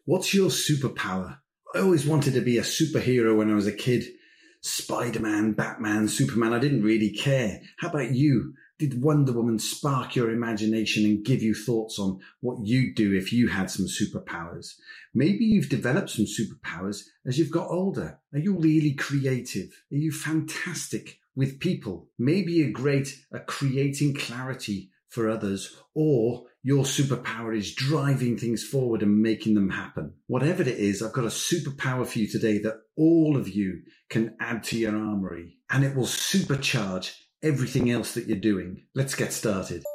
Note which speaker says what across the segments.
Speaker 1: What's your superpower? I always wanted to be a superhero when I was a kid. Spider-Man, Batman, Superman, I didn't really care. How about you? Did Wonder Woman spark your imagination and give you thoughts on what you'd do if you had some superpowers? Maybe you've developed some superpowers as you've got older. Are you really creative? Are you fantastic with people? Maybe you're great at creating clarity for others, or your superpower is driving things forward and making them happen. Whatever it is, I've got a superpower for you today that all of you can add to your armory, and it will supercharge everything else that you're doing. Let's get started.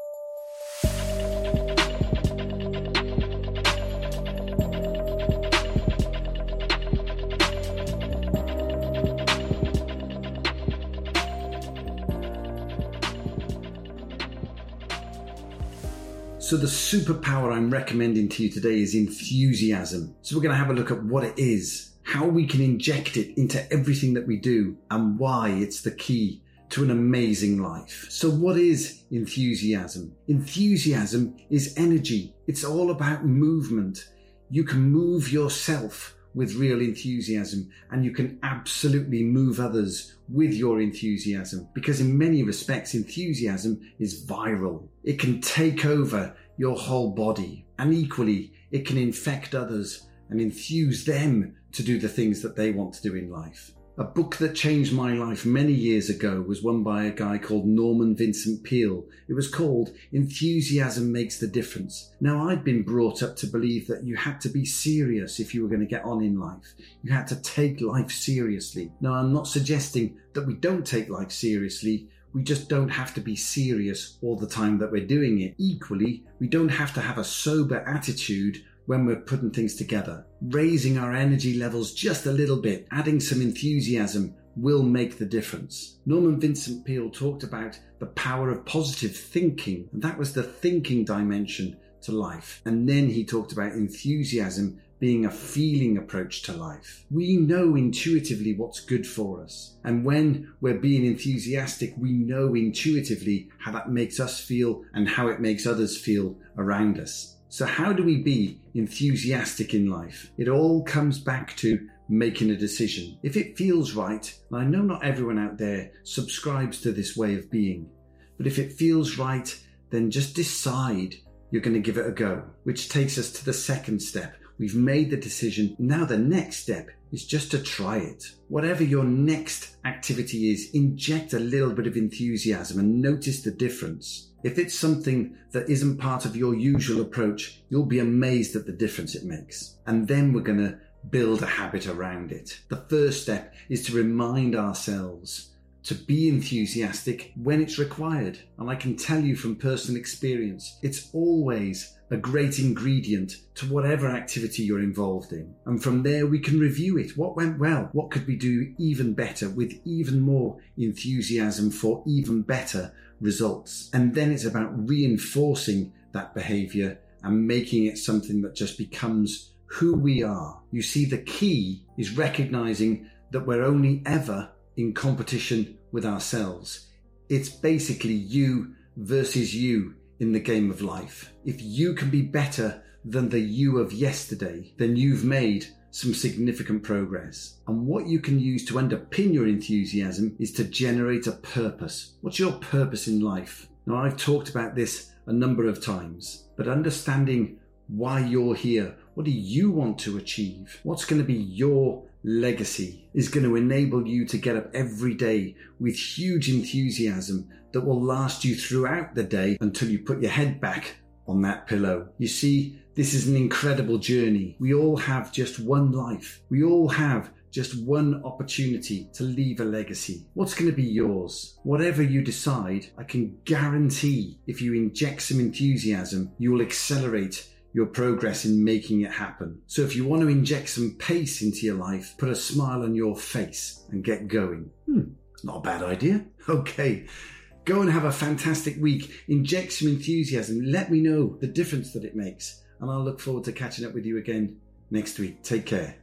Speaker 1: So the superpower I'm recommending to you today is enthusiasm. So we're going to have a look at what it is, how we can inject it into everything that we do, and why it's the key to an amazing life. So what is enthusiasm? Enthusiasm is energy. It's all about movement. You can move yourself with real enthusiasm, and you can absolutely move others with your enthusiasm, because in many respects enthusiasm is viral. It can take over your whole body, and equally it can infect others and enthuse them to do the things that they want to do in life. A book that changed my life many years ago was one by a guy called Norman Vincent Peale. It was called Enthusiasm Makes the Difference. Now, I'd been brought up to believe that you had to be serious if you were going to get on in life. You had to take life seriously. Now, I'm not suggesting that we don't take life seriously. We just don't have to be serious all the time that we're doing it. Equally, we don't have to have a sober attitude when we're putting things together. Raising our energy levels just a little bit, adding some enthusiasm will make the difference. Norman Vincent Peale talked about the power of positive thinking, and that was the thinking dimension to life. And then he talked about enthusiasm being a feeling approach to life. We know intuitively what's good for us. And when we're being enthusiastic, we know intuitively how that makes us feel and how it makes others feel around us. So how do we be enthusiastic in life? It all comes back to making a decision. If it feels right, and I know not everyone out there subscribes to this way of being, but if it feels right, then just decide you're going to give it a go, which takes us to the second step. We've made the decision. Now the next step is just to try it. Whatever your next activity is, inject a little bit of enthusiasm and notice the difference. If it's something that isn't part of your usual approach, you'll be amazed at the difference it makes. And then we're going to build a habit around it. The first step is to remind ourselves to be enthusiastic when it's required. And I can tell you from personal experience, it's always a great ingredient to whatever activity you're involved in. And from there we can review it. What went well? What could we do even better with even more enthusiasm for even better results? And then it's about reinforcing that behavior and making it something that just becomes who we are. You see, the key is recognizing that we're only ever in competition with ourselves. It's basically you versus you in the game of life. If you can be better than the you of yesterday, then you've made some significant progress. And what you can use to underpin your enthusiasm is to generate a purpose. What's your purpose in life? Now, I've talked about this a number of times, but understanding why you're here, what do you want to achieve? What's going to be your legacy is going to enable you to get up every day with huge enthusiasm that will last you throughout the day until you put your head back on that pillow. You see, this is an incredible journey. We all have just one life. We all have just one opportunity to leave a legacy. What's going to be yours? Whatever you decide, I can guarantee if you inject some enthusiasm, you will accelerate your progress in making it happen. So if you want to inject some pace into your life, put a smile on your face and get going. Not a bad idea. Okay. Go and have a fantastic week. Inject some enthusiasm. Let me know the difference that it makes. And I'll look forward to catching up with you again next week. Take care.